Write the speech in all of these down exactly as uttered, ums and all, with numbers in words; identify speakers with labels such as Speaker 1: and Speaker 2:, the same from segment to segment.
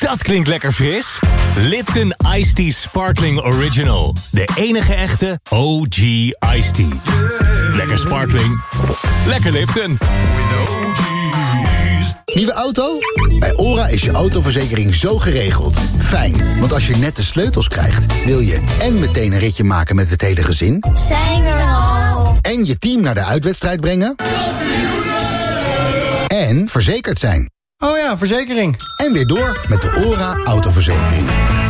Speaker 1: Dat klinkt lekker fris. Lipton Iced Tea Sparkling Original. De enige echte O G Iced Tea. Lekker sparkling. Lekker Lipton.
Speaker 2: Nieuwe auto? Bij OHRA is je autoverzekering zo geregeld. Fijn, want als je net de sleutels krijgt... wil je en meteen een ritje maken met het hele gezin...
Speaker 3: Zijn we er al?
Speaker 2: En je team naar de uitwedstrijd brengen... En verzekerd zijn.
Speaker 4: Oh ja, verzekering.
Speaker 2: En weer door met de OHRA autoverzekering.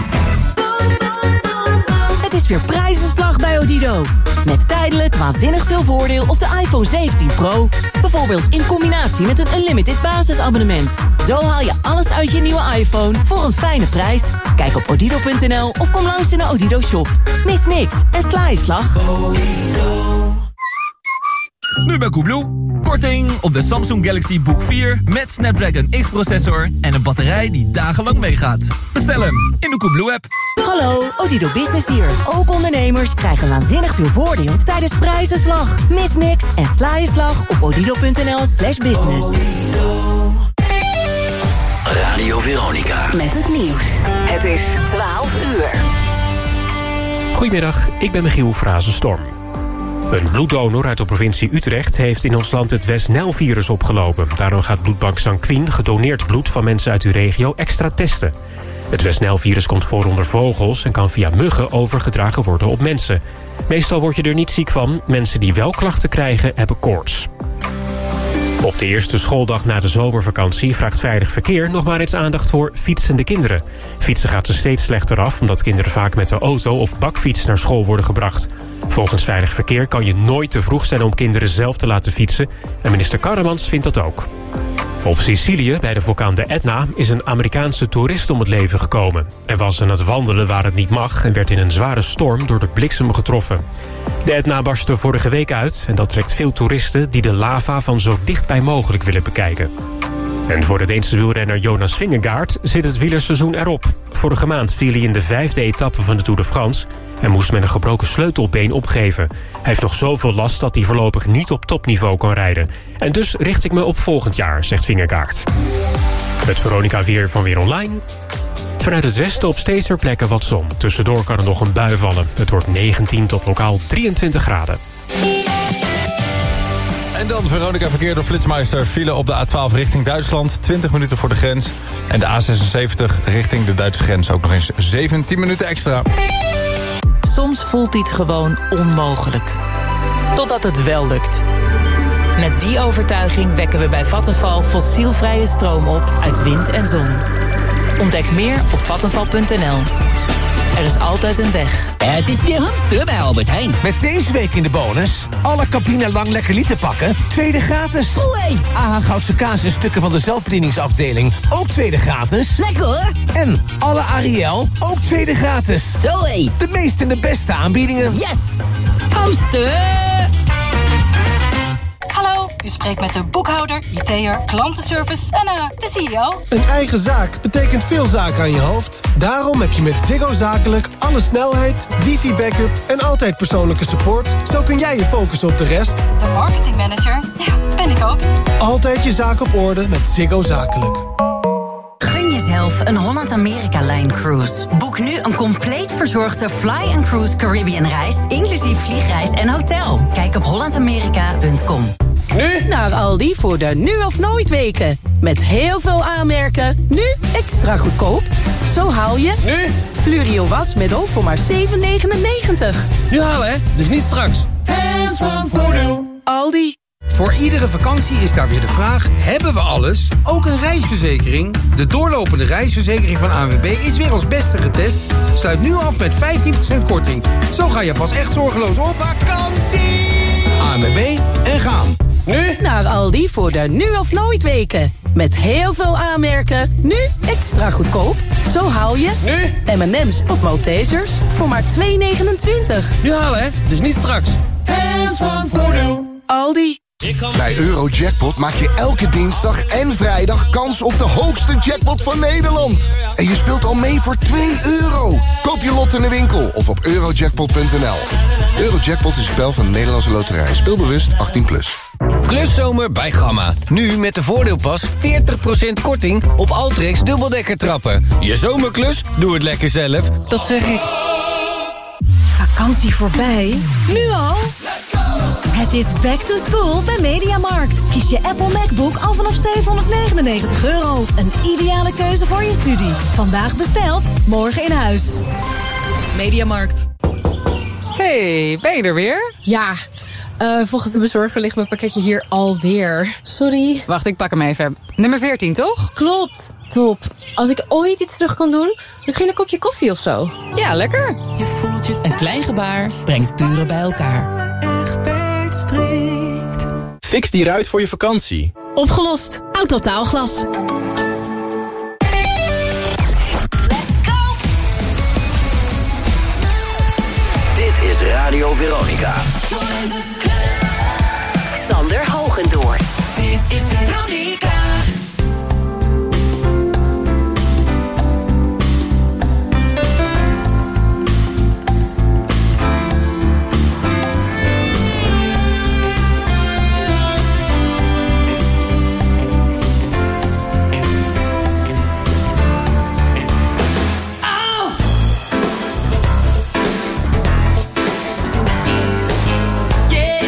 Speaker 5: Het is weer prijzenslag bij Odido. Met tijdelijk waanzinnig veel voordeel op de iPhone zeventien Pro. Bijvoorbeeld in combinatie met een unlimited basisabonnement. Zo haal je alles uit je nieuwe iPhone voor een fijne prijs. Kijk op odido punt n l of kom langs in de Odido shop. Mis niks en sla je slag.
Speaker 6: Nu bij Coolblue. Korting op de Samsung Galaxy Book vier met Snapdragon X-processor en een batterij die dagenlang meegaat. Bestel hem in de Coolblue-app.
Speaker 5: Hallo, Odido Business hier. Ook ondernemers krijgen waanzinnig veel voordeel tijdens prijzenslag. Mis niks en sla je slag op odido punt n l slash business.
Speaker 7: Radio Veronica.
Speaker 5: Met het nieuws. Het is twaalf uur.
Speaker 8: Goedemiddag, ik ben Michiel Frazenstorm. Een bloeddonor uit de provincie Utrecht heeft in ons land het West-Nijl-virus opgelopen. Daarom gaat bloedbank Sanquin gedoneerd bloed van mensen uit uw regio extra testen. Het West-Nijl-virus komt voor onder vogels en kan via muggen overgedragen worden op mensen. Meestal word je er niet ziek van. Mensen die wel klachten krijgen, hebben koorts. Op de eerste schooldag na de zomervakantie vraagt Veilig Verkeer nog maar eens aandacht voor fietsende kinderen. Fietsen gaat ze steeds slechter af omdat kinderen vaak met de auto of bakfiets naar school worden gebracht. Volgens Veilig Verkeer kan je nooit te vroeg zijn om kinderen zelf te laten fietsen. En minister Karremans vindt dat ook. Op Sicilië, bij de vulkaan de Etna, is een Amerikaanse toerist om het leven gekomen. Hij was aan het wandelen waar het niet mag en werd in een zware storm door de bliksem getroffen. De Etna barstte vorige week uit en dat trekt veel toeristen die de lava van zo dichtbij mogelijk willen bekijken. En voor de Deense wielrenner Jonas Vingegaard zit het wielerseizoen erop. Vorige maand viel hij in de vijfde etappe van de Tour de France en moest met een gebroken sleutelbeen opgeven. Hij heeft nog zoveel last dat hij voorlopig niet op topniveau kan rijden. En dus richt ik me op volgend jaar, zegt Vingegaard. Het Veronica weer van Weer Online. Vanuit het westen op steeds meer plekken wat zon. Tussendoor kan er nog een bui vallen. Het wordt negentien tot lokaal drieëntwintig graden.
Speaker 9: En dan Veronica verkeer door Flitsmeister. File op de A twaalf richting Duitsland, twintig minuten voor de grens. En de A zesenzeventig richting de Duitse grens ook nog eens zeventien minuten extra.
Speaker 10: Soms voelt iets gewoon onmogelijk. Totdat het wel lukt. Met die overtuiging wekken we bij Vattenfall fossielvrije stroom op uit wind en zon. Ontdek meer op vattenfall punt n l. Er is altijd een weg.
Speaker 11: Het is weer hamster bij Albert Heijn. Met deze week in de bonus... alle Campina Lang Lekker Liter pakken, tweede gratis. Oei. A H Goudse kaas en stukken van de zelfbedieningsafdeling... ook tweede gratis. Lekker hoor. En alle Ariel, ook tweede gratis. Zoé. De meeste en de beste aanbiedingen. Yes. Hamster.
Speaker 12: Hallo, u spreekt met de boekhouder, I T'er, klantenservice en uh, de C E O.
Speaker 13: Een eigen zaak betekent veel zaken aan je hoofd. Daarom heb je met Ziggo Zakelijk alle snelheid, wifi-backup en altijd persoonlijke support. Zo kun jij je focussen op de rest.
Speaker 12: De marketingmanager, ja, ben ik ook.
Speaker 13: Altijd je zaak op orde met Ziggo Zakelijk.
Speaker 5: Gun jezelf een Holland-Amerika-Line-cruise. Boek nu een compleet verzorgde Fly and Cruise Caribbean reis... inclusief vliegreis en hotel. Kijk op holland amerika punt com.
Speaker 14: Nu naar Aldi voor de nu of nooit weken. Met heel veel aanmerken, nu extra goedkoop. Zo haal je... Nu? Fluorio wasmiddel voor maar zeven negenennegentig.
Speaker 11: Nu halen, hè? Dus niet straks.
Speaker 14: Hands van voordeel. Aldi.
Speaker 15: Voor iedere vakantie is daar weer de vraag, hebben we alles? Ook een reisverzekering? De doorlopende reisverzekering van A N W B is weer als beste getest. Sluit nu af met vijftien procent korting. Zo ga je pas echt zorgeloos op vakantie. A N W B en gaan. Nu?
Speaker 14: Naar Aldi voor de nu of nooit weken. Met heel veel aanmerken, nu extra goedkoop. Zo haal je... Nu? M en M's of Maltesers voor maar twee negenentwintig.
Speaker 11: Nu halen, hè? Dus niet straks.
Speaker 14: Hands van voordeel. Aldi.
Speaker 2: Bij Eurojackpot maak je elke dinsdag en vrijdag kans op de hoogste jackpot van Nederland. En je speelt al mee voor twee euro. Koop je lot in de winkel of op eurojackpot punt n l. Eurojackpot is een spel van de Nederlandse Loterij. Speelbewust achttien plus.
Speaker 4: Kluszomer bij Gamma. Nu met de voordeelpas veertig procent korting op Altrex dubbeldekkertrappen. Je zomerklus? Doe het lekker zelf. Dat zeg ik.
Speaker 16: Vakantie voorbij? Nu al? Het is back to school bij Mediamarkt. Kies je Apple MacBook al vanaf zevenhonderdnegenennegentig euro. Een ideale keuze voor je studie. Vandaag besteld, morgen in huis. Mediamarkt.
Speaker 17: Hey, ben je er weer?
Speaker 18: Ja, uh, volgens de bezorger ligt mijn pakketje hier alweer. Sorry.
Speaker 17: Wacht, ik pak hem even. Nummer veertien, toch?
Speaker 18: Klopt, top. Als ik ooit iets terug kan doen, misschien een kopje koffie of zo.
Speaker 17: Ja, lekker.
Speaker 5: Je voelt je een klein gebaar brengt buren bij elkaar. Egbert strikt.
Speaker 19: Fix die ruit voor je vakantie.
Speaker 14: Opgelost. Autotaalglas.
Speaker 7: Dit is Radio Veronica.
Speaker 14: Sander Hogendoorn.
Speaker 5: Dit is Veronica. Yeah.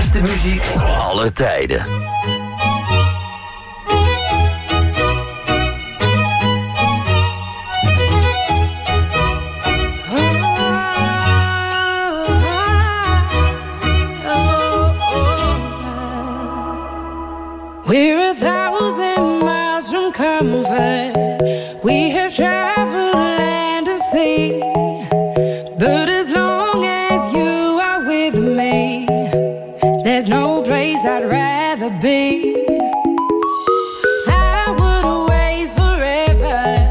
Speaker 7: beste muziek alle tijden.
Speaker 20: We're a thousand miles from comfort. We have traveled land and sea. But as long as you are with me, there's no place I'd rather be. I would away forever,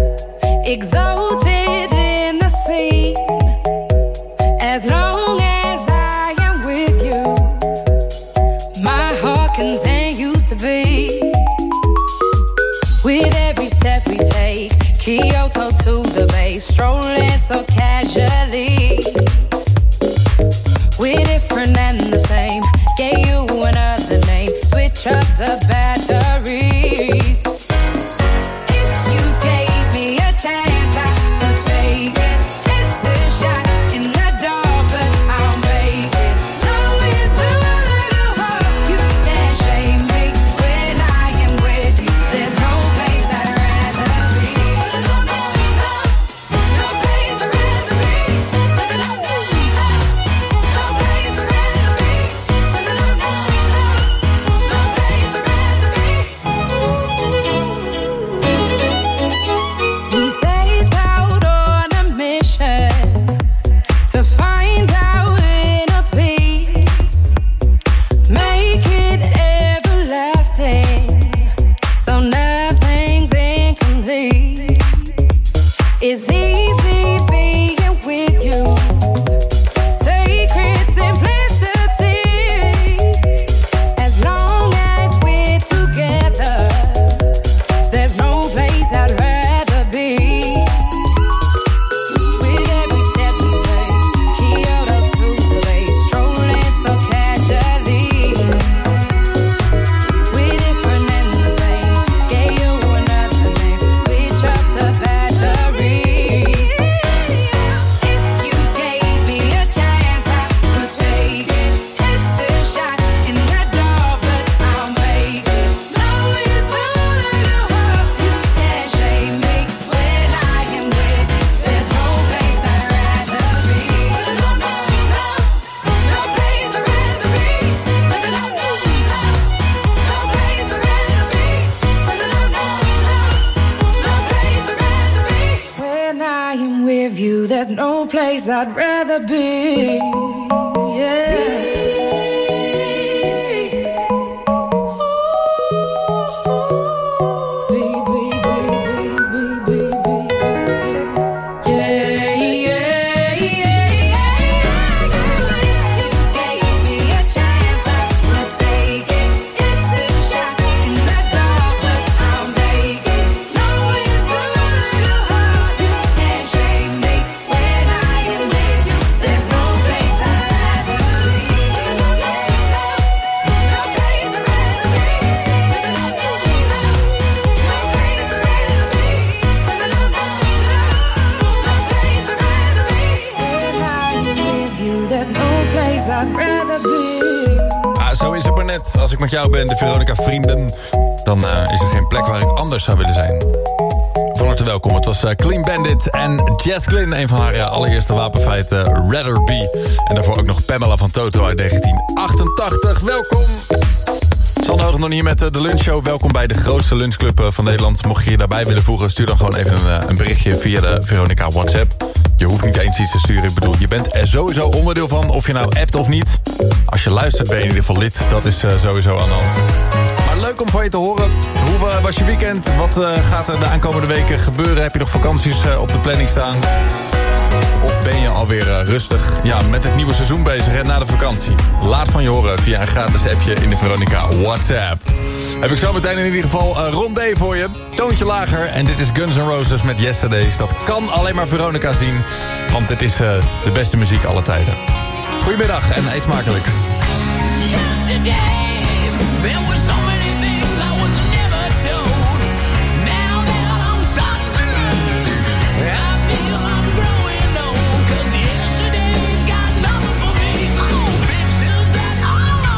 Speaker 20: exalted in the sea. As long as I am with you, my heart continues to be. With every step we take, Kyoto to the bay, strolling so casually. We're different and the same, gave you another name, switch up the batteries. If you gave me a chance, I would take it. It's a shot in the dark, but I'll make it. Knowing the little heart, you can't shame me. When I am with you, there's no place I'd rather be. No, no, no, no place I'd rather be. No, no, no, no, no place I'd rather be. No, no, no, no, no place I'd rather be. We set out on a mission to find our inner peace, make it everlasting, so nothing's incomplete. It's easy being with you, sacred simplicity. As long as we're together, there's no place I'd rather be. With every step we take, Kyoto to the bay, strolling so casually. We're different and the same, gave you another name, switch up the batteries. If you gave me a chance, I would take it. It's a shot in the dark, but I'll make it. Knowing the little heart, you can't shame me. When I am with you, there's no place I'd rather be. No, no, no, no place I'd rather be. No, no, no, no, no place I'd rather be. No, no, no, no, no place I'd rather be. When I am with you, there's no place I'd rather be. Yeah. I'd rather be.
Speaker 9: Ah, zo is het maar net. Als ik met jou ben, de Veronica Vrienden, dan uh, is er geen plek waar ik anders zou willen zijn. Van harte welkom. Het was uh, Clean Bandit en Jess Glynn, een van haar uh, allereerste wapenfeiten, Rather Be. En daarvoor ook nog Pamela van Toto uit negentien achtentachtig. Welkom! Sander Hoog nog hier met uh, de lunchshow. Welkom bij de grootste lunchclub uh, van Nederland. Mocht je je daarbij willen voegen, stuur dan gewoon even een, uh, een berichtje via de Veronica WhatsApp. Je hoeft niet eens iets te sturen. Ik bedoel, je bent er sowieso onderdeel van, of je nou appt of niet. Als je luistert ben je in ieder geval lid. Dat is uh, sowieso aan de hand. Maar leuk om van je te horen. Hoe uh, was je weekend? Wat uh, gaat er de aankomende weken gebeuren? Heb je nog vakanties uh, op de planning staan? Of ben je alweer uh, rustig ja, met het nieuwe seizoen bezig en na de vakantie? Laat van je horen via een gratis appje in de Veronica WhatsApp. Heb ik zo meteen in ieder geval uh, Rondé voor je. Toontje lager. En dit is Guns N' Roses met Yesterdays. Dat kan alleen maar Veronica zien. Want dit is uh, de beste muziek aller tijden. Goedemiddag en eet smakelijk.
Speaker 20: All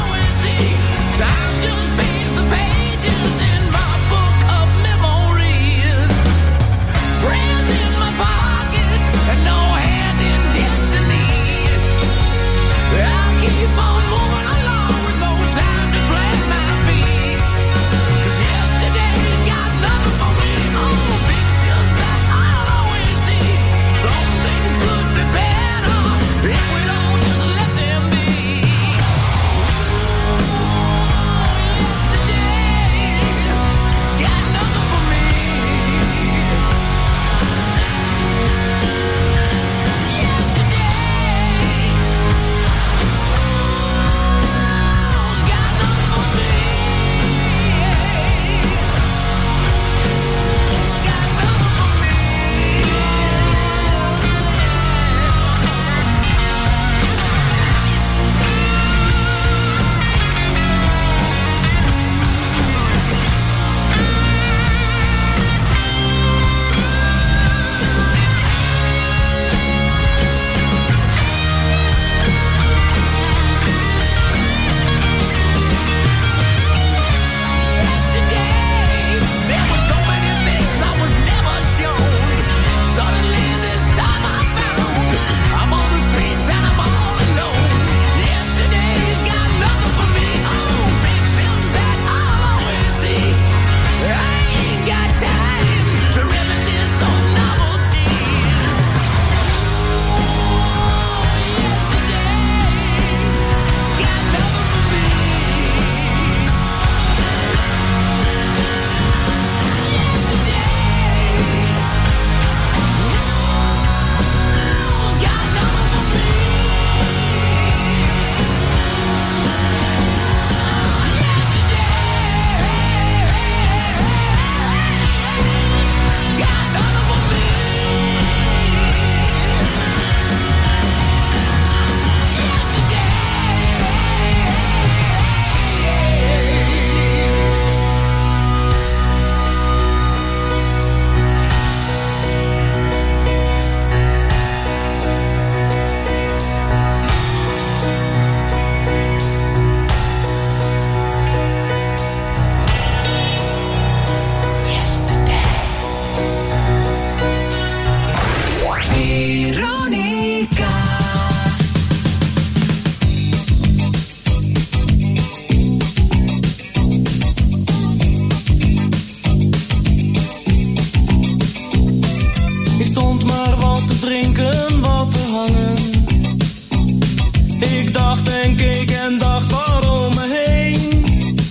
Speaker 21: Ik dacht en keek en dacht waarom me heen.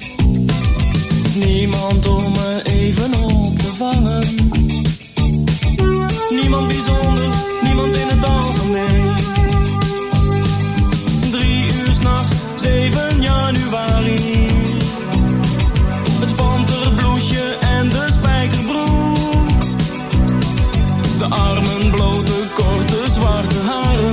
Speaker 21: Niemand om me even op te vangen. Niemand bijzonder, niemand in het algemeen. Drie uur 's nachts, zeven januari. Het panterbloesje en de spijkerbroek. De armen blote, korte, zwarte haren.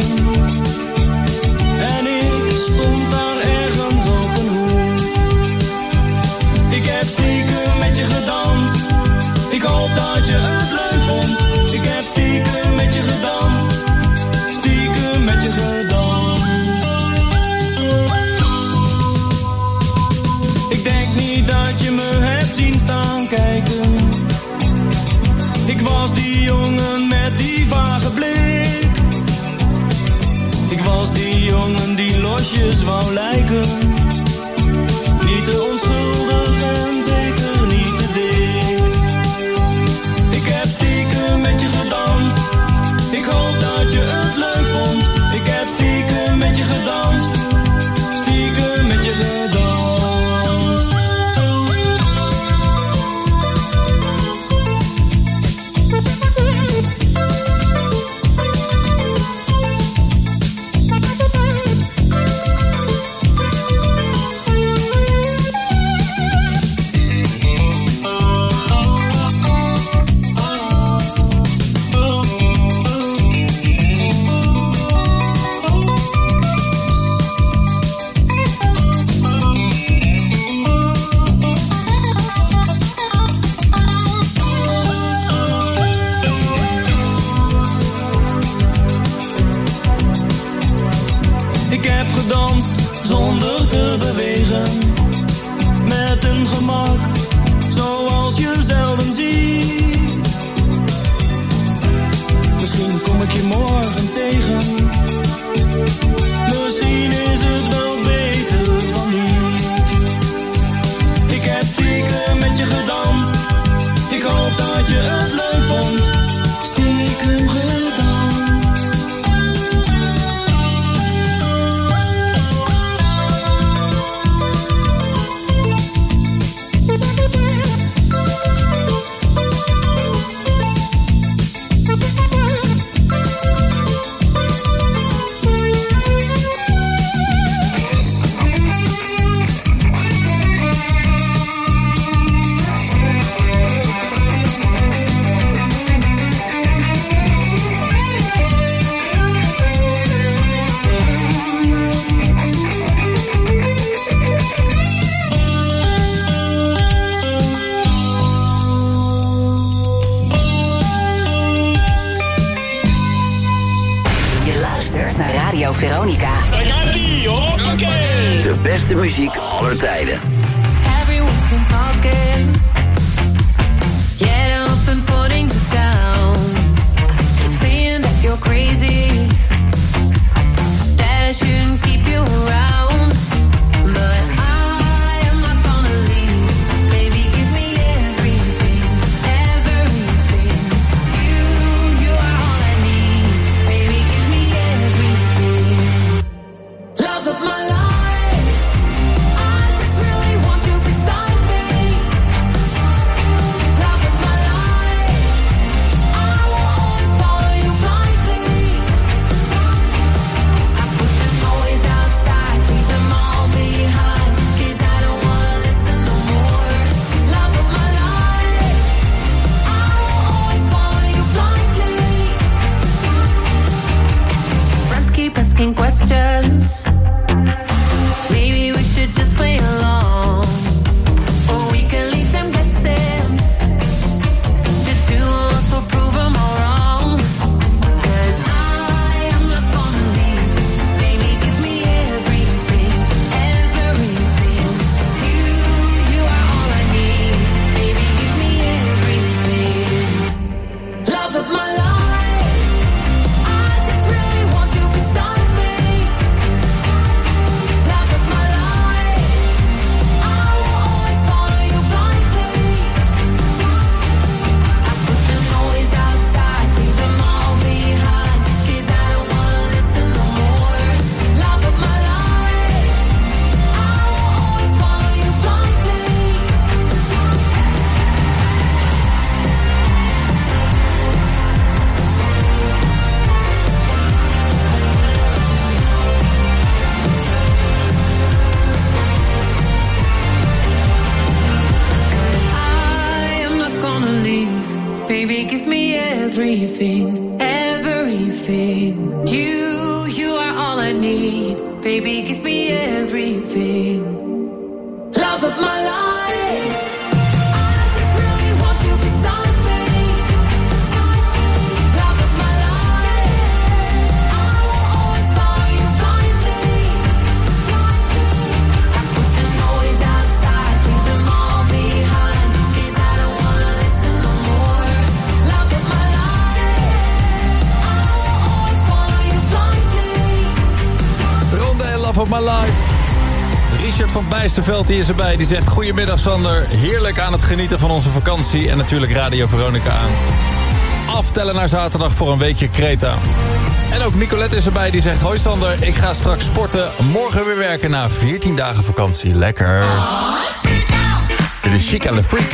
Speaker 21: En ik stond daar ergens op een hoek. Ik heb stiekem met je gedanst. Ik hoop dat je het leuk vond. Ik heb stiekem met je gedanst. Stiekem met je gedanst. Ik denk niet dat je me hebt zien staan kijken. Ik was die jongen met die vage blik. Ik was die jongen die losjes wou lijken. Niet te onschuldig en zeker niet te dik. Ik heb stiekem met je gedanst. Ik hoop dat je het leuk vond. Ik heb stiekem met je gedanst. Stiekem met je gedanst. Ik heb gedanst zonder te bewegen. Met een gemak, zoals je zelden ziet. Misschien kom ik je morgen tegen. Misschien is het wel beter van niet. Ik heb stiekem met je gedanst. Ik hoop dat je het leuk vond. Stiekem gedanst.
Speaker 22: Veronica. De beste muziek aller tijden.
Speaker 20: Everyone's been talking. Get up and putting you down. Saying that you're crazy. That I shouldn't keep you around. But I am not gonna leave. Baby, give me everything. Everything. You, you are all I need. Baby, give me everything. Love of my life. I just really want you beside me. Love of my life. I will always follow you blindly. I put the noise outside, leave them all behind. 'Cause I don't wanna listen no more. Love of my life. I will always follow you blindly. Friends keep asking questions. Maybe we should just play along. Or we can leave them guessing. The two of us will prove them all wrong. 'Cause I am not gonna leave. Baby, give me everything. Everything. You, you are all I need. Baby, give me everything. Love of my life. I just really want you beside me. Love of my life. Baby, give me everything. Love of my life. I just really want you beside me. Love of my life. I will always follow you blindly. I put the noise outside, leave them all behind. 'Cause I don't wanna listen no more. Love of my life. I will always follow you blindly.
Speaker 9: Ronde en Love of My Life. Richard van Bijsterveld die is erbij. Die zegt: goedemiddag Sander. Heerlijk aan het genieten van onze vakantie. En natuurlijk Radio Veronica aan. Aftellen naar zaterdag voor een weekje Kreta. En ook Nicolette is erbij. Die zegt: hoi Sander, ik ga straks sporten. Morgen weer werken na veertien dagen vakantie. Lekker. Dit is Chic en Le Freak.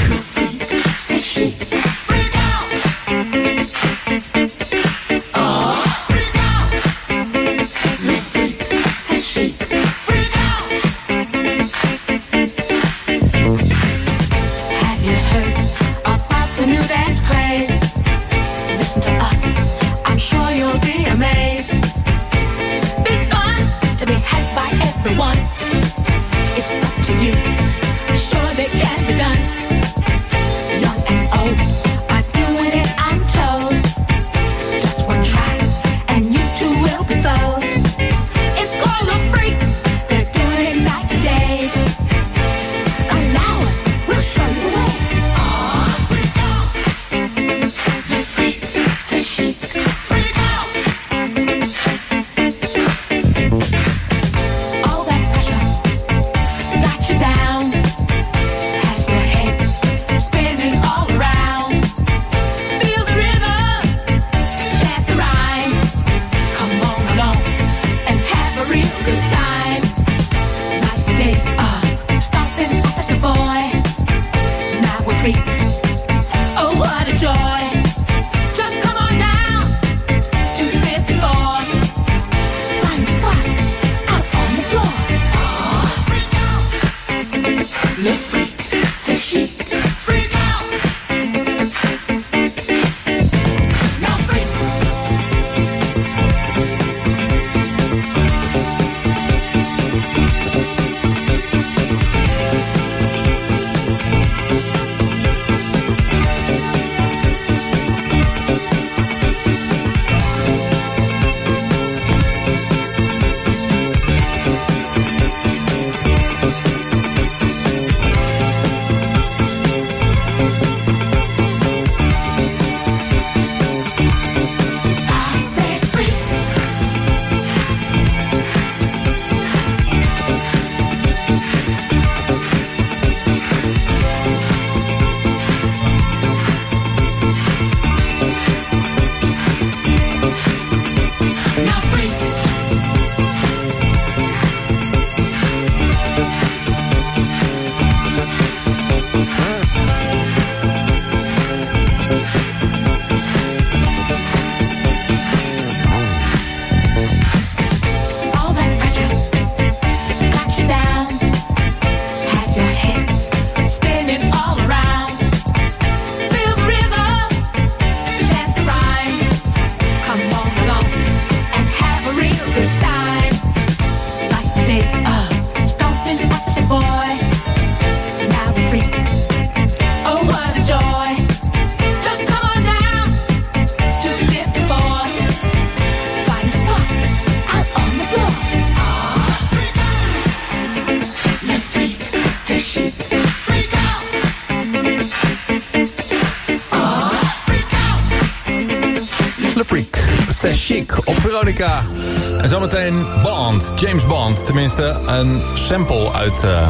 Speaker 9: Chic op Veronica. En zometeen Bond, James Bond. Tenminste, een sample uit uh,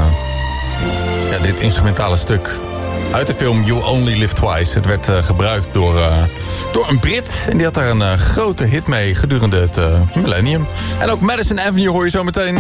Speaker 9: ja, dit instrumentale stuk. Uit de film You Only Live Twice. Het werd uh, gebruikt door, uh, door een Brit. En die had daar een uh, grote hit mee gedurende het uh, millennium. En ook Madison Avenue hoor je zometeen.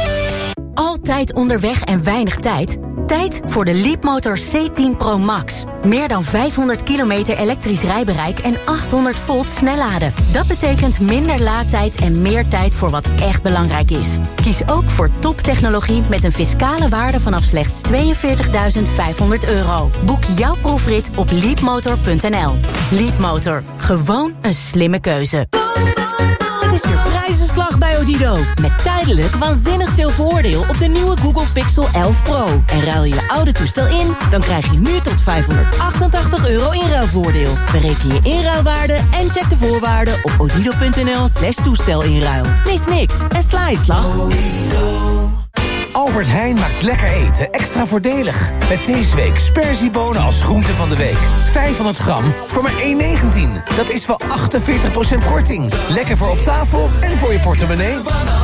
Speaker 1: Altijd onderweg en weinig tijd? Tijd voor de Leapmotor C tien Pro Max. Meer dan vijfhonderd kilometer elektrisch rijbereik en achthonderd volt snelladen. Dat betekent minder laadtijd en meer tijd voor wat echt belangrijk is. Kies ook voor toptechnologie met een fiscale waarde vanaf slechts tweeënveertigduizend vijfhonderd euro. Boek jouw proefrit op leapmotor punt n l. Leapmotor. Gewoon een slimme keuze.
Speaker 5: Het is weer prijzenslag bij Odido. Met tijdelijk waanzinnig veel voordeel op de nieuwe Google Pixel elf Pro. En ruil je je oude toestel in, dan krijg je nu tot vijfhonderdachtentachtig euro inruilvoordeel. Bereken je inruilwaarde en check de voorwaarden op odido.nl slash toestelinruil. Mis niks en sla je slag.
Speaker 11: Albert Heijn maakt lekker eten extra voordelig. Met deze week sperziebonen als groente van de week. vijfhonderd gram voor maar één negentien. Dat is wel achtenveertig procent korting. Lekker voor op tafel en voor je portemonnee.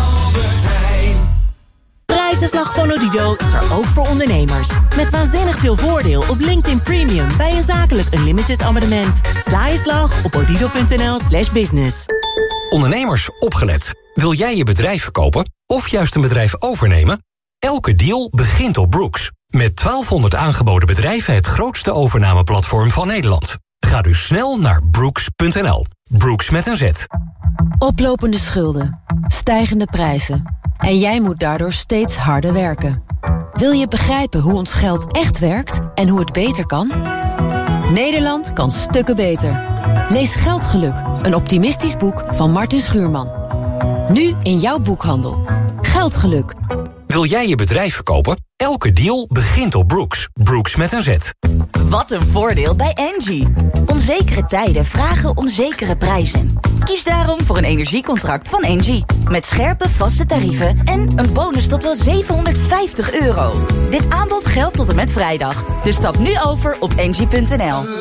Speaker 5: Prijzenslag van Odido is er ook voor ondernemers. Met waanzinnig veel voordeel op LinkedIn Premium bij een zakelijk unlimited abonnement. Sla je slag op odido.nl slash business.
Speaker 3: Ondernemers, opgelet. Wil jij je bedrijf verkopen of juist een bedrijf overnemen? Elke deal begint op Brooks. Met twaalfhonderd aangeboden bedrijven het grootste overnameplatform van Nederland. Ga dus snel naar brooks punt n l. Brooks met een Z.
Speaker 6: Oplopende schulden, stijgende prijzen. En jij moet daardoor steeds harder werken. Wil je begrijpen hoe ons geld echt werkt en hoe het beter kan? Nederland kan stukken beter. Lees Geldgeluk, een optimistisch boek van Martin Schuurman. Nu in jouw boekhandel. Geldgeluk.
Speaker 3: Wil jij je bedrijf verkopen? Elke deal begint op Brooks. Brooks met een Z.
Speaker 1: Wat een voordeel bij Engie. Onzekere tijden vragen om zekere prijzen. Kies daarom voor een energiecontract van Engie. Met scherpe vaste tarieven en een bonus tot wel zevenhonderdvijftig euro. Dit aanbod geldt tot en met vrijdag. Dus stap nu over op engie punt n l.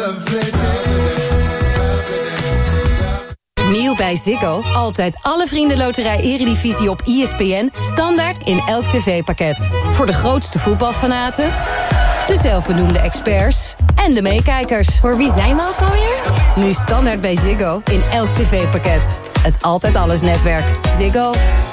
Speaker 6: Nieuw bij Ziggo. Altijd alle Vriendenloterij Eredivisie op I S P N. Standaard in elk tv-pakket. Voor de grootste voetbalfanaten, de zelfbenoemde experts en de meekijkers. Voor wie zijn we ook alweer? Nu standaard bij Ziggo in elk tv-pakket. Het Altijd Alles netwerk. Ziggo.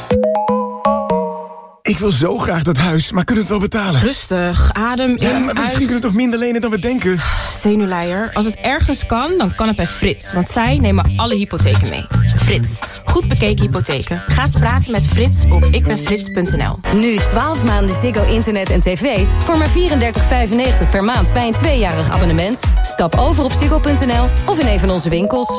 Speaker 23: Ik wil zo graag dat huis, maar kunnen we het wel betalen?
Speaker 24: Rustig, adem in,
Speaker 23: ja, maar misschien
Speaker 24: uit.
Speaker 23: kunnen we toch minder lenen dan we denken?
Speaker 24: Zenuwleier. Als het ergens kan, dan kan het bij Frits. Want zij nemen alle hypotheken mee. Frits, goed bekeken hypotheken. Ga eens praten met Frits op ikbenfrits punt n l.
Speaker 6: Nu twaalf maanden Ziggo internet en tv voor maar vierendertig vijfennegentig per maand bij een tweejarig abonnement. Stap over op ziggo punt n l of in een van onze winkels.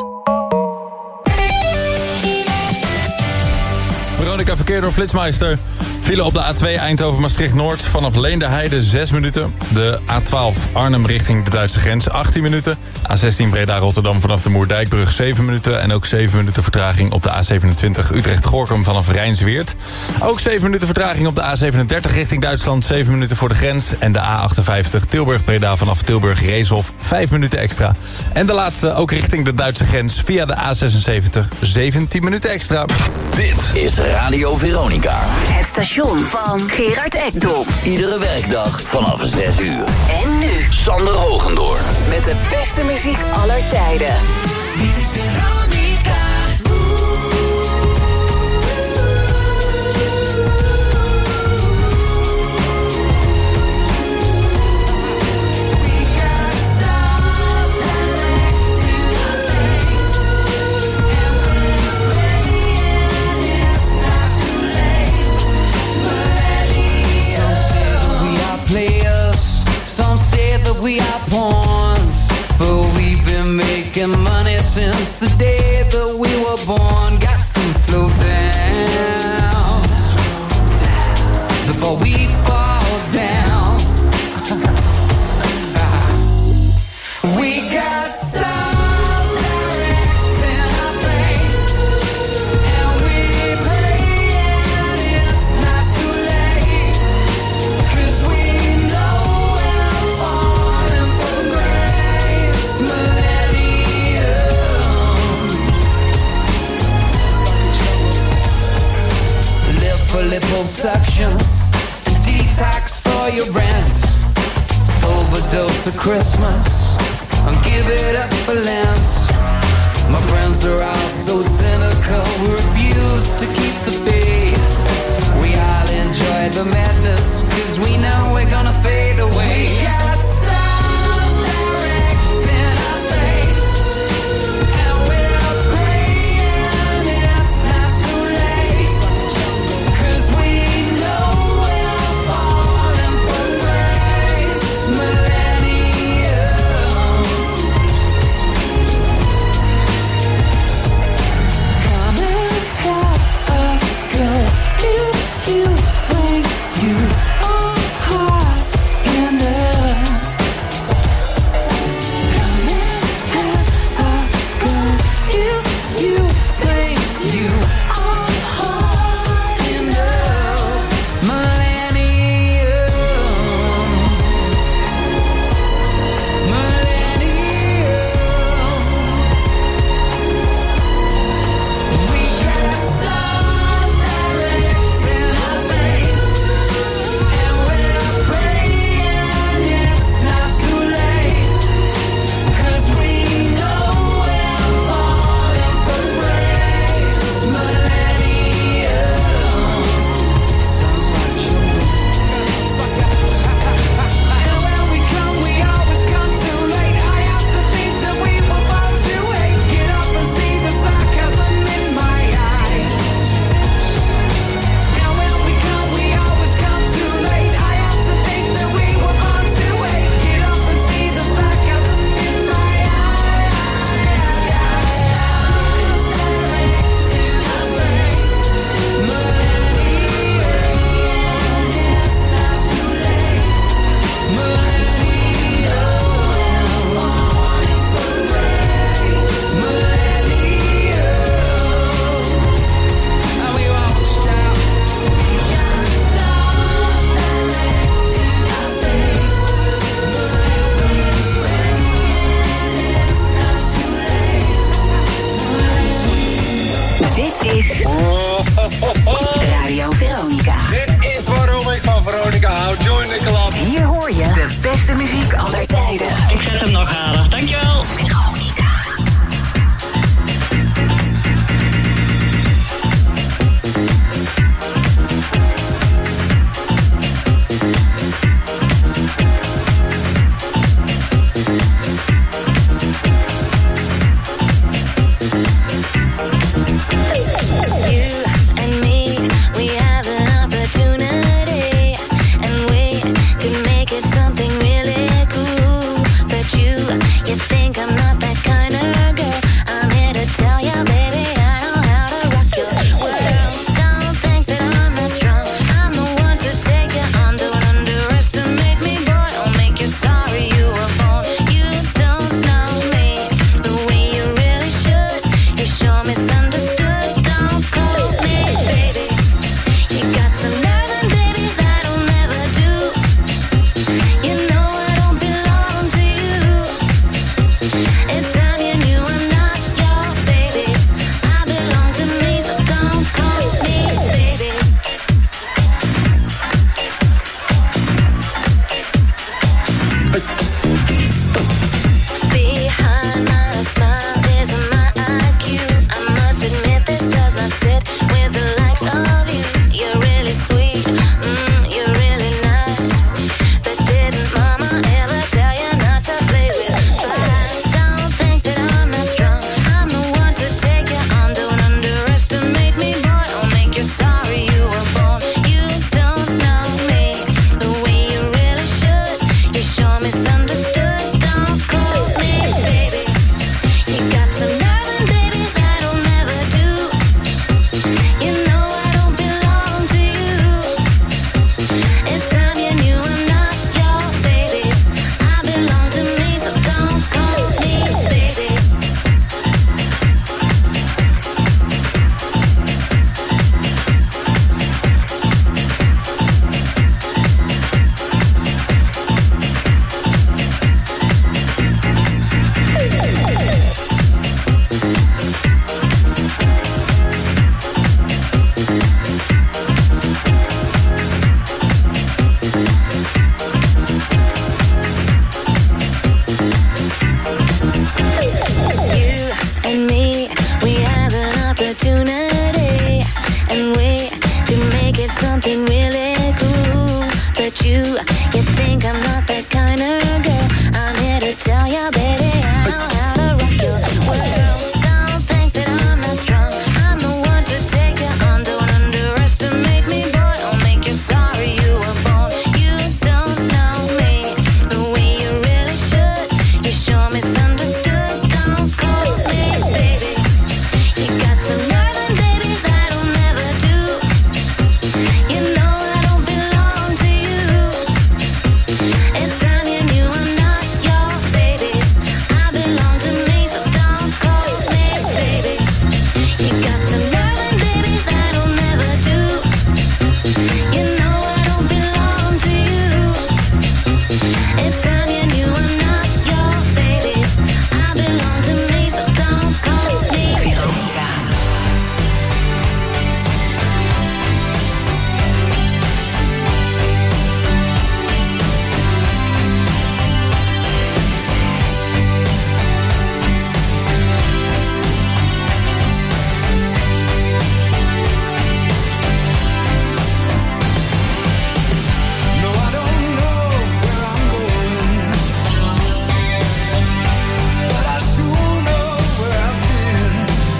Speaker 9: Veronica, verkeer door Flitsmeister. File op de A twee Eindhoven-Maastricht-Noord. Vanaf Leenderheide zes minuten. De A twaalf Arnhem richting de Duitse grens achttien minuten. A zestien Breda-Rotterdam vanaf de Moerdijkbrug zeven minuten. En ook zeven minuten vertraging op de A zevenentwintig Utrecht-Gorkum vanaf Rijnsweert. Ook zeven minuten vertraging op de A zevenendertig richting Duitsland. zeven minuten voor de grens. En de A achtenvijftig Tilburg-Breda vanaf Tilburg-Reeshof vijf minuten extra. En de laatste ook richting de Duitse grens via de A zesenzeventig zeventien minuten extra.
Speaker 22: Dit is Radio Veronica.
Speaker 1: Het station van Gerard Ekdom.
Speaker 22: Iedere werkdag vanaf zes uur.
Speaker 1: En nu
Speaker 22: Sander Hogendoorn.
Speaker 1: met de beste muziek aller tijden. Dit is Veronica.
Speaker 25: We are pawns, but we've been making money since the day that we were born. Got to slow down before we fall down. We got stars directing our fate, and we pray and it's not too late, 'cause we know we're falling from grace. Millennium. Live for liposuction, detox for your rent, overdose of Christmas, and give it up for Lent. My friends are all so cynical, we refuse to keep the faith. We all enjoy the madness, 'cause we know we're gonna fade away. We got stars directing our fate, and we're praying it's not too late, 'cause we know we're falling from grace. Millennium. Coming
Speaker 8: did something really cool. But you, you think I'm not that kind of girl. I'm here to tell you, baby, I know how to rock your world. Don't think that I'm not strong. I'm the one to take you on. Don't underestimate me, boy. I'll make you sorry you were born. You don't know me the way you really should. You sure misunderstood. Don't call me baby. You got some nerve, baby, that'll never do. You know I don't belong to you. It's time you knew I'm not your baby. I belong to me, so don't call me baby. You got some nerve, baby, that'll never do. You know I don't belong to you. It's time you knew I'm not your baby. I belong to me, so don't call me Veronica.
Speaker 21: No, I don't know where I'm going, but I sure know where I've been.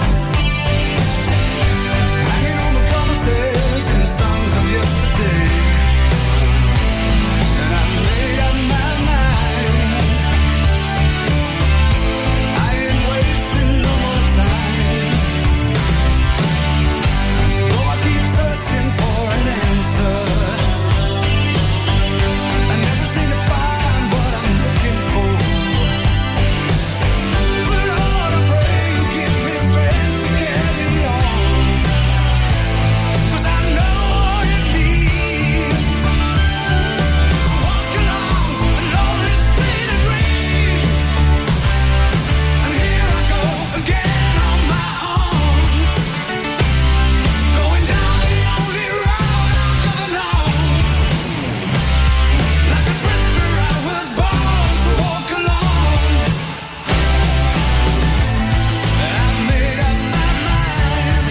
Speaker 21: Hanging on the promises and songs of yesterday, and I made up my mind. I ain't wasting no more time. Though I keep searching for an answer, I never seem to find what I'm looking for. But Lord, I pray you give me strength to carry on, 'cause I know what it means to walk along the lonely street of dreams. And here I go again on my own, going down the only road I've ever known. Like a drifter, I was born to walk alone. I've made up my mind.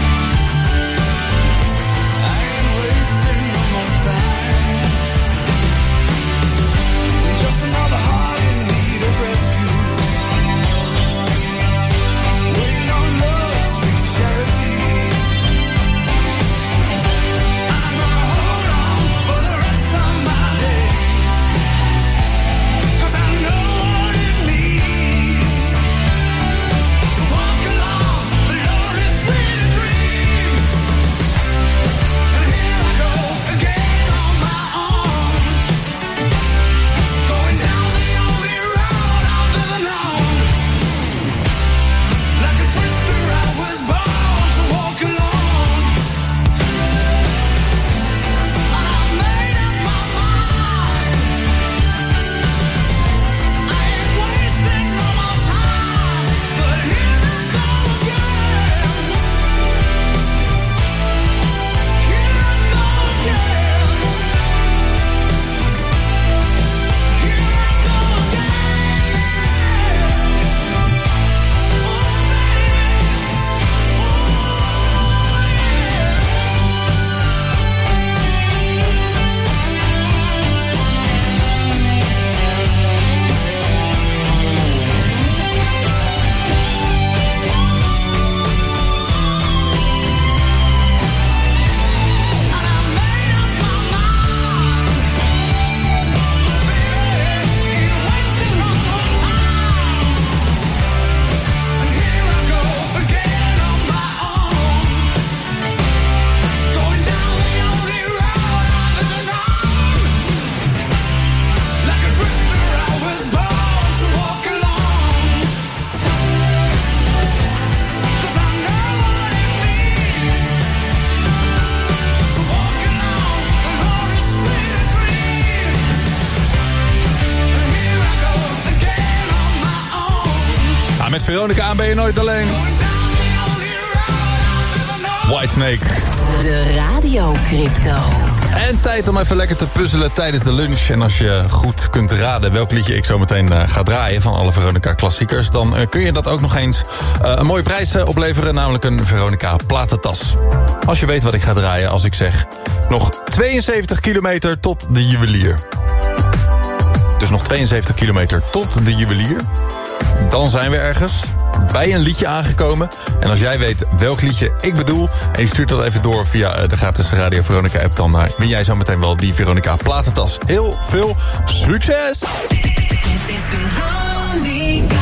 Speaker 21: I ain't wasting no more time. Just another heart in need of rescue, waiting on love's sweet charity. I'm gonna hold on for the rest of my days, 'cause I know what it means to walk along the lonely street of dreams. And here I go again on my own, going down the only road I've ever known. Like a drifter, I was born to walk alone. And I made up my mind. I ain't wasting no more time. But here I go again. Here I go again. Here I go
Speaker 9: Met Veronica aan ben je nooit alleen. Whitesnake.
Speaker 5: De radiocrypto.
Speaker 9: En tijd om even lekker te puzzelen tijdens de lunch. En als je goed kunt raden welk liedje ik zo meteen uh, ga draaien van alle Veronica klassiekers, dan uh, kun je dat ook nog eens uh, een mooie prijs uh, opleveren, namelijk een Veronica platentas. Als je weet wat ik ga draaien als ik zeg nog tweeënzeventig kilometer tot de juwelier. Dus nog tweeënzeventig kilometer tot de juwelier. Dan zijn we ergens bij een liedje aangekomen. En als jij weet welk liedje ik bedoel en je stuurt dat even door via de gratis Radio Veronica app, dan uh, win jij zo meteen wel die Veronica platentas. Heel veel succes!
Speaker 2: Het is Veronica.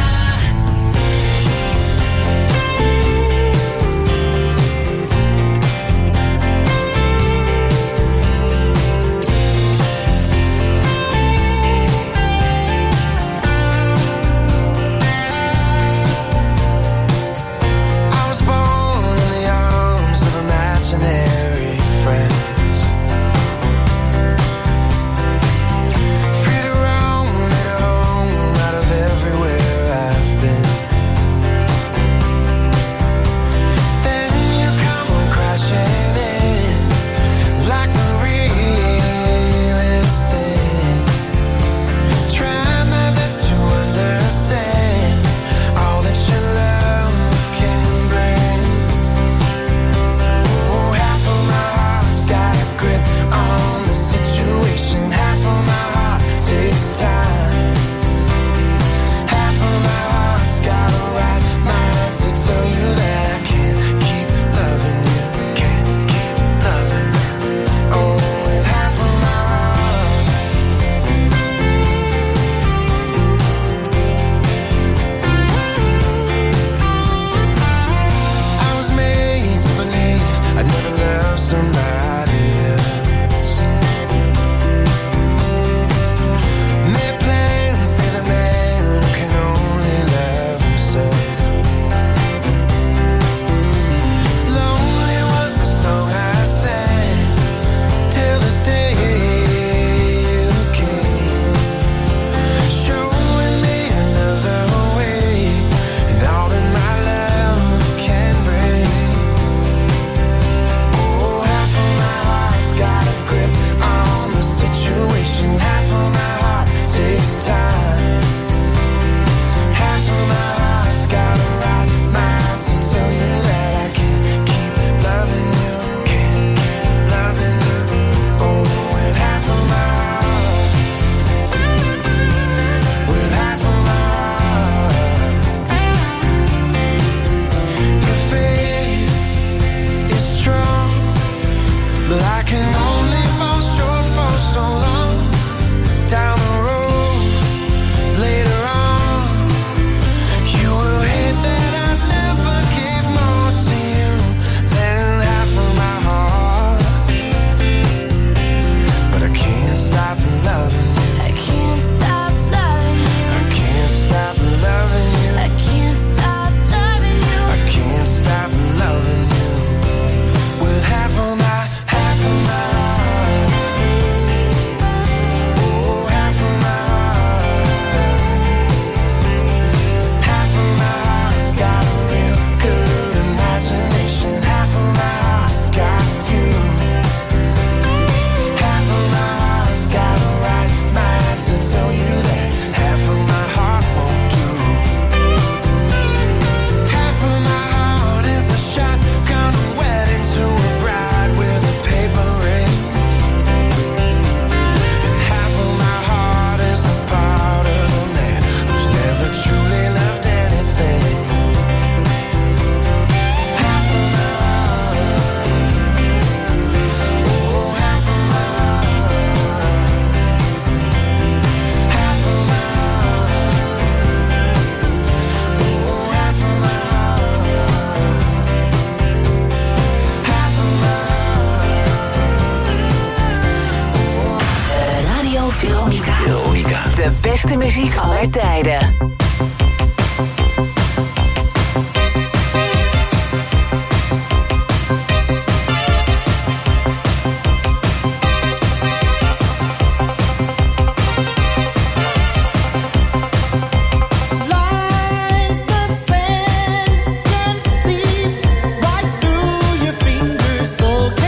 Speaker 5: De beste muziek aller tijden.
Speaker 2: So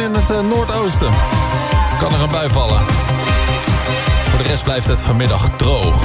Speaker 9: in het uh, noordoosten. Kan er een bui vallen. Voor de rest blijft het vanmiddag droog.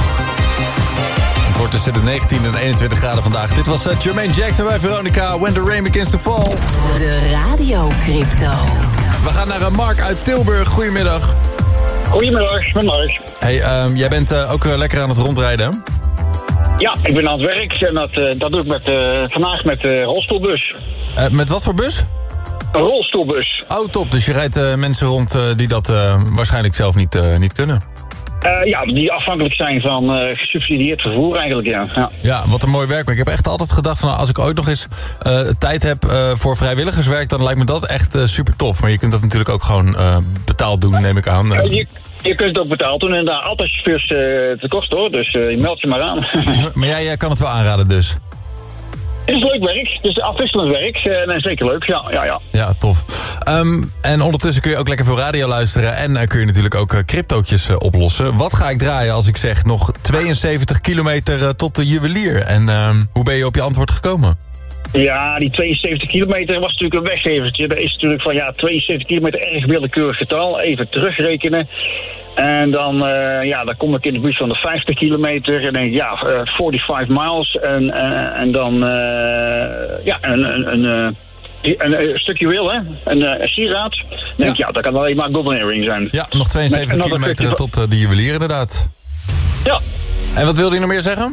Speaker 9: Het wordt tussen de negentien en eenentwintig graden vandaag. Dit was uh, Jermaine Jackson bij Veronica. When the rain begins to fall.
Speaker 1: De Radio Crypto.
Speaker 9: We gaan naar uh, Mark uit Tilburg. Goedemiddag.
Speaker 4: Goedemiddag, ik ben Mark.
Speaker 9: Hey, um, jij bent uh, ook uh, lekker aan het rondrijden, hè?
Speaker 4: Ja, ik ben aan het werk en dat, uh, dat doe ik met, uh, vandaag met de uh, rolstoelbus.
Speaker 9: Uh, met wat voor bus?
Speaker 4: Een rolstoelbus.
Speaker 9: Oh, top. Dus je rijdt uh, mensen rond uh, die dat uh, waarschijnlijk zelf niet, uh, niet kunnen.
Speaker 4: Uh, ja, die afhankelijk zijn van uh, gesubsidieerd vervoer eigenlijk, ja. ja.
Speaker 9: Ja, wat een mooi werk. Ik heb echt altijd gedacht van, nou, als ik ooit nog eens uh, tijd heb uh, voor vrijwilligerswerk, dan lijkt me dat echt uh, super tof. Maar je kunt dat natuurlijk ook gewoon uh, betaald doen, neem ik aan.
Speaker 4: Uh, je, je kunt het ook betaald doen en daar altijd chauffeurs uh, te kost hoor, dus uh, je meldt je maar aan.
Speaker 9: Maar jij uh, kan het wel aanraden dus?
Speaker 4: Het is leuk werk, het is afwisselend werk en uh, zeker leuk, ja, ja, ja.
Speaker 9: Ja, tof. Um, en ondertussen kun je ook lekker veel radio luisteren en uh, kun je natuurlijk ook uh, cryptootjes uh, oplossen. Wat ga ik draaien als ik zeg nog tweeënzeventig kilometer uh, tot de juwelier? En uh, hoe ben je op je antwoord gekomen?
Speaker 4: Ja, die tweeënzeventig kilometer was natuurlijk een weggevertje. Dat is natuurlijk van ja, tweeënzeventig kilometer erg willekeurig getal. Even terugrekenen. En dan, uh, ja, dan kom ik in de buurt van de vijftig kilometer. En denk ja, uh, vijfenveertig miles. En, uh, en dan, uh, ja, een, een, een, uh, een, een stukje wil, hè. Een, uh, een sieraad. Dan denk ik, ja. ja, dat kan alleen maar golden earring zijn.
Speaker 9: Ja, nog tweeënzeventig
Speaker 4: Met,
Speaker 9: kilometer tot uh, de juwelier inderdaad.
Speaker 4: Ja.
Speaker 9: En wat wilde je nog meer zeggen?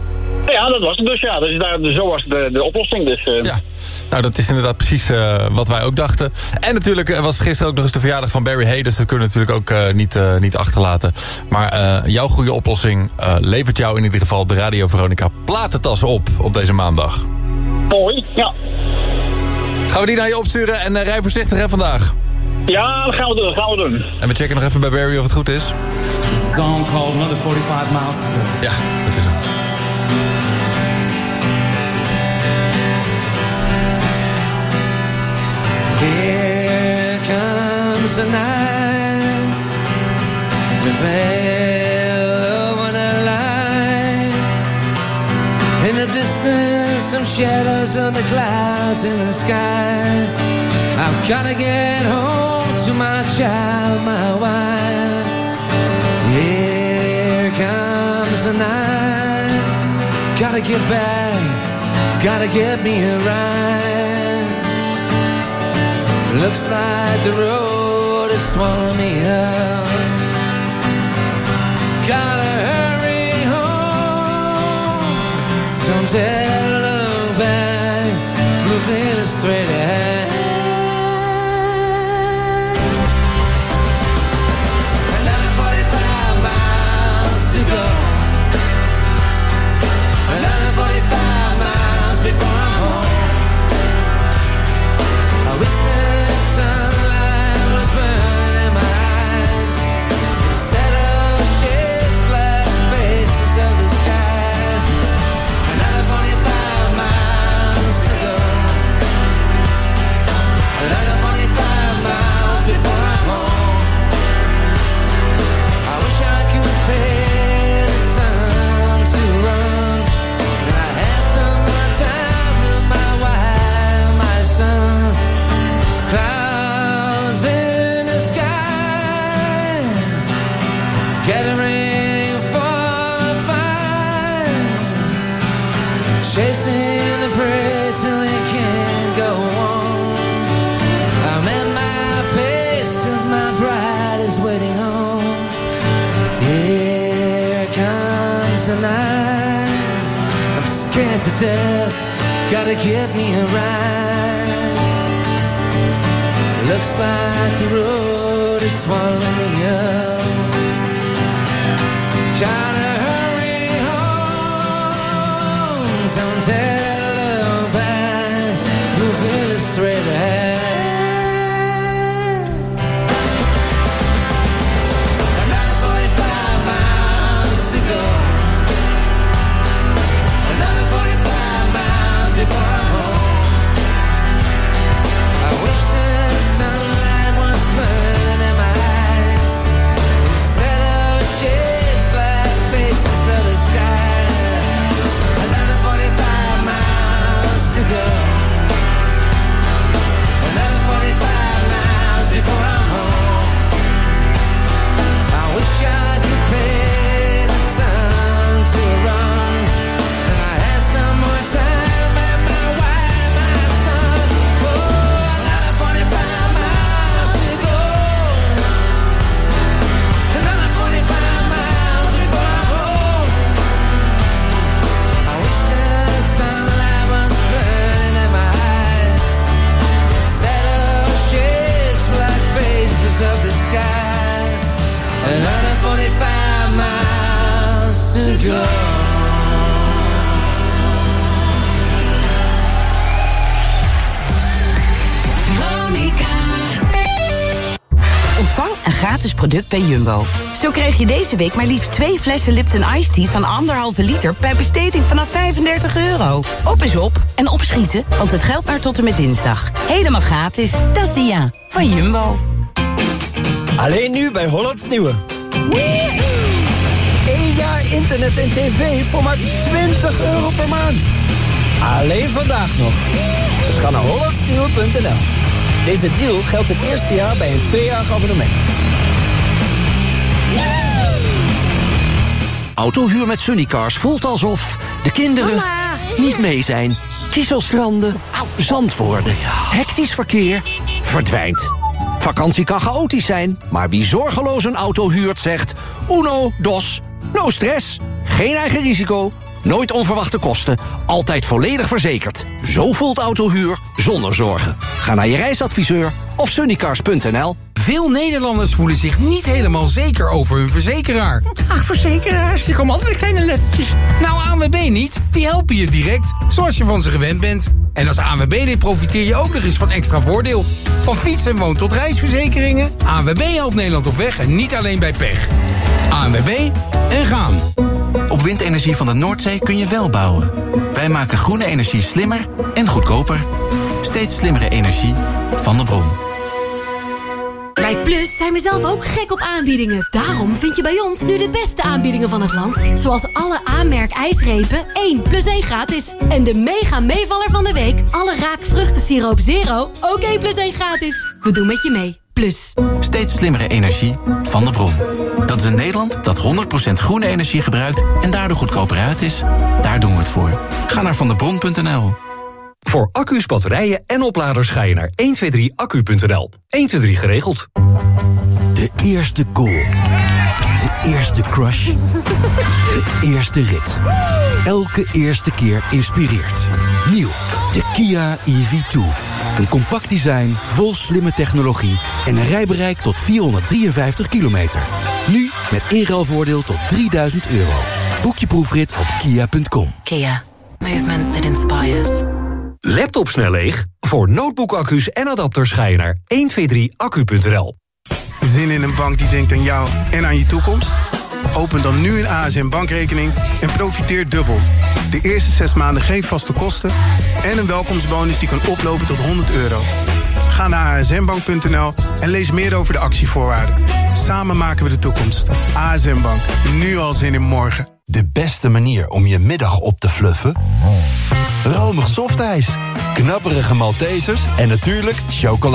Speaker 4: Ja, dat was het dus, ja. Dus daar, zo was de, de oplossing. Dus, uh...
Speaker 9: Ja, nou dat is inderdaad precies uh, wat wij ook dachten. En natuurlijk uh, was het gisteren ook nog eens de verjaardag van Barry Hay, dus dat kunnen we natuurlijk ook uh, niet, uh, niet achterlaten. Maar uh, jouw goede oplossing uh, levert jou in ieder geval de Radio Veronica platentas op, op deze maandag.
Speaker 4: Mooi, ja.
Speaker 9: Gaan we die naar je opsturen en uh, rij voorzichtig hè vandaag.
Speaker 4: Ja, dat gaan we doen, dat gaan we doen.
Speaker 9: En we checken nog even bij Barry of het goed is.
Speaker 21: The song called Another forty-five miles to go.
Speaker 9: Ja, dat is hem.
Speaker 25: Here comes the night, the veil over the line. In the distance, some shadows on the clouds in the sky. I've gotta get home to my child, my wife. Here comes the night, gotta get back, gotta get me a ride. Looks like the road is swallowing me up. Gotta hurry home. Don't dare look back. Moving straight ahead. Another forty-five miles to go. Another forty-five miles before I'm home. I wish that sunlight was burning in my eyes instead of shades, black faces of the sky. Another forty-five miles to go. Another forty-five miles before I'm home. I wish I could pay the sun to run, and I have some more time with my wife, my son. Clouds in the sky, gathering for a fight, chasing the prey till it can't go on. I'm at my pace 'cause my bride is waiting home. Here comes the night, I'm scared to death, gotta get me a ride. Looks like the road is swallowing me up. Gotta hurry home. Don't dare look back. Moving straight ahead. Another forty-five miles to go. Another forty-five miles before I'm home. I wish that sunlight was burning in my eyes instead of shades, black faces of the sky. Another forty-five miles. sky. one hundred forty-five miles to go.
Speaker 10: Ontvang een gratis product bij Jumbo. Zo krijg je deze week maar liefst twee flessen Lipton Iced Tea van anderhalve liter bij besteding vanaf vijfendertig euro. Op is op en opschieten, want het geldt maar tot en met dinsdag. Helemaal gratis, dat is Dia van Jumbo.
Speaker 12: Alleen nu bij Hollands Nieuwe. Eén jaar internet en tv voor maar twintig euro per maand. Alleen vandaag nog. Dus ga naar hollandsnieuwe punt n l. Deze deal geldt het eerste jaar bij een tweejarig abonnement.
Speaker 13: Autohuur met Sunnycars voelt alsof de kinderen Mama. niet mee zijn. Kieselstranden, zandvoorten, hectisch verkeer verdwijnt. Vakantie kan chaotisch zijn, maar wie zorgeloos een auto huurt zegt uno, dos, no stress, geen eigen risico, nooit onverwachte kosten, altijd volledig verzekerd. Zo voelt autohuur zonder zorgen. Ga naar je reisadviseur of sunnycars punt n l.
Speaker 15: Veel Nederlanders voelen zich niet helemaal zeker over hun verzekeraar. Ach, verzekeraars, die komen altijd met kleine lettertjes. Nou, A N W B niet. Die helpen je direct, zoals je van ze gewend bent. En als A N W B-lid profiteer je ook nog eens van extra voordeel. Van fiets- en woon- tot reisverzekeringen. A N W B helpt Nederland op weg en niet alleen bij pech. A N W B en gaan.
Speaker 16: Op windenergie van de Noordzee kun je wel bouwen. Wij maken groene energie slimmer en goedkoper. Steeds slimmere energie van de bron.
Speaker 26: Bij Plus zijn we zelf ook gek op aanbiedingen. Daarom vind je bij ons nu de beste aanbiedingen van het land. Zoals alle A-merk ijsrepen, één plus één gratis. En de mega meevaller van de week, alle Raak vruchtensiroop Zero, ook één plus één gratis. We doen met je mee. Plus.
Speaker 16: Steeds slimmere energie van de bron. Dat is een Nederland dat honderd procent groene energie gebruikt en daardoor goedkoper uit is. Daar doen we het voor. Ga naar vandebron punt n l.
Speaker 3: Voor accu's, batterijen en opladers ga je naar honderdtweeëntwintig accu punt n l. honderdtweeëntwintig geregeld.
Speaker 27: De eerste goal. De eerste crush. De eerste rit. Elke eerste keer inspireert. Nieuw, de Kia E V twee. Een compact design, vol slimme technologie en een rijbereik tot vierhonderddrieënvijftig kilometer. Nu met inruilvoordeel tot drieduizend euro. Boek je proefrit op kia punt com.
Speaker 6: Kia. Movement that inspires.
Speaker 3: Laptop snel leeg? Voor notebookaccu's en adapters ga je naar honderdtweeëntwintig accu punt n l.
Speaker 23: Zin in een bank die denkt aan jou en aan je toekomst? Open dan nu een A S M bankrekening en profiteer dubbel. De eerste zes maanden geen vaste kosten en een welkomstbonus die kan oplopen tot honderd euro. Ga naar a s m bank punt n l en lees meer over de actievoorwaarden. Samen maken we de toekomst. A S M Bank, nu al zin in morgen.
Speaker 28: De beste manier om je middag op te fluffen? Romig softijs, knapperige Maltesers en natuurlijk chocola.